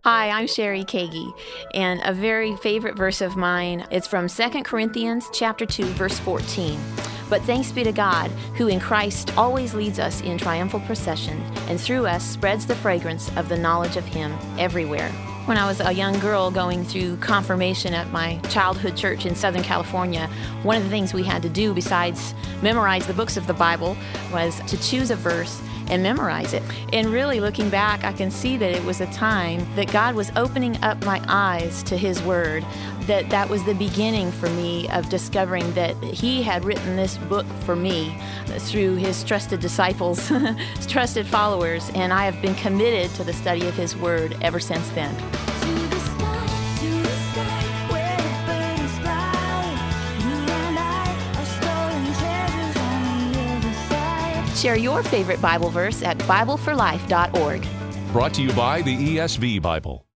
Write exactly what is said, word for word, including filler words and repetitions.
Hi, I'm Sherry Kagi, and a very favorite verse of mine, it's from Second Corinthians chapter two, verse fourteen. But thanks be to God, who in Christ always leads us in triumphal procession, and through us spreads the fragrance of the knowledge of Him everywhere. When I was a young girl going through confirmation at my childhood church in Southern California, one of the things we had to do besides memorize the books of the Bible was to choose a verse and memorize it. And really looking back, I can see that it was a time that God was opening up my eyes to His Word, that that was the beginning for me of discovering that He had written this book for me through His trusted disciples, His trusted followers, and I have been committed to the study of His Word ever since then. Share your favorite Bible verse at Bible for Life dot org. Brought to you by the E S V Bible.